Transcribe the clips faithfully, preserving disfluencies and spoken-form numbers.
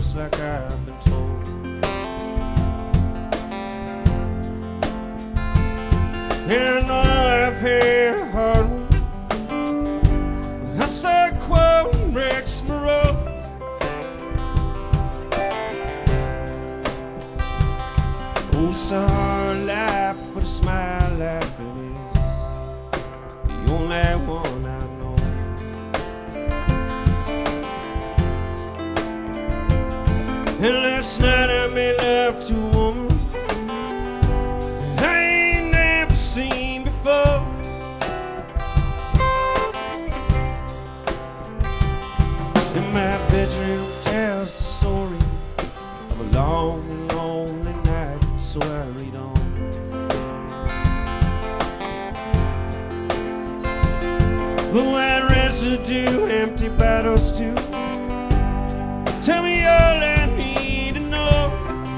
just like I've been told. And I know I've had a hard one. I saw quoting Rex Moreau. Oh, it's a hard life for the smile life it is, the only one I know. And last night I made love to a woman I ain't never seen before. And my bedroom tells the story of a long and lonely night, so I read on. The white residue, empty bottles too. Tell me all I need to know.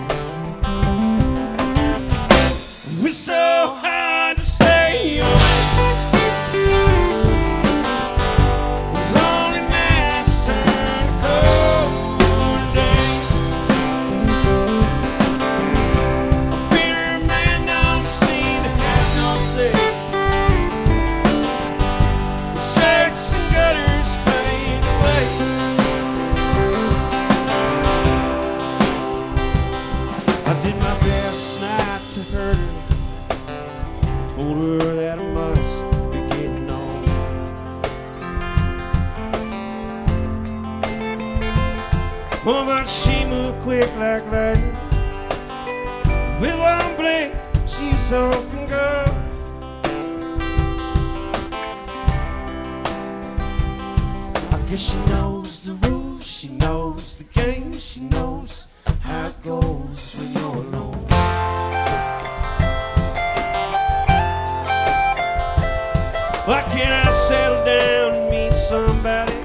It's so hard to stay away. Lonely nights turn to cold days. A bitter man don't seem to have no say. The shakes and gutters fade away. I did my best not to hurt her. Told her that I must be getting on. Oh, but she moved quick like lightning. With one blink, she's off and gone. I guess she knows the rules, she knows the game, she knows how it goes when you're alone. Why can't I settle down and meet somebody